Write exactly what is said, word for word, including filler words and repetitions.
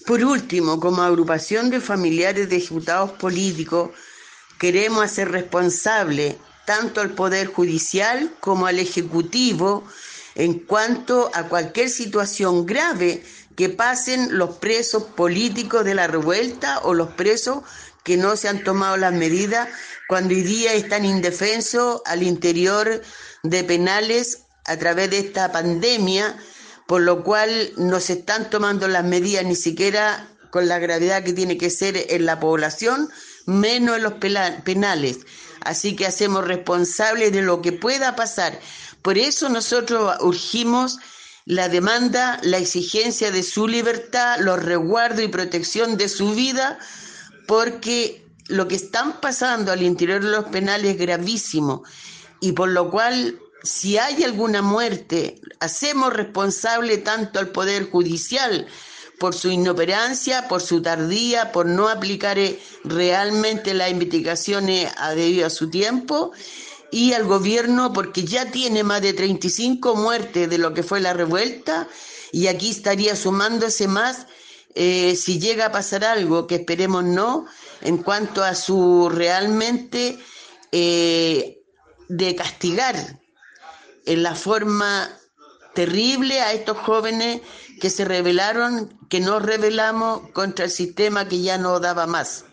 Por último, como agrupación de familiares de ejecutados políticos, queremos hacer responsable tanto al Poder Judicial como al Ejecutivo en cuanto a cualquier situación grave que pasen los presos políticos de la revuelta o los presos que no se han tomado las medidas cuando hoy día están indefensos al interior de penales a través de esta pandemia, por lo cual no se están tomando las medidas ni siquiera con la gravedad que tiene que ser en la población, menos en los penales. Así que hacemos responsables de lo que pueda pasar. Por eso nosotros urgimos la demanda, la exigencia de su libertad, los resguardos y protección de su vida, porque lo que están pasando al interior de los penales es gravísimo, y por lo cual, si hay alguna muerte, hacemos responsable tanto al Poder Judicial por su inoperancia, por su tardía, por no aplicar realmente las investigaciones a debido a su tiempo, y al gobierno porque ya tiene más de treinta y cinco muertes de lo que fue la revuelta, y aquí estaría sumándose más eh, si llega a pasar algo, que esperemos no, en cuanto a su realmente eh, de castigar en la forma terrible a estos jóvenes que se rebelaron, que nos rebelamos contra el sistema que ya no daba más.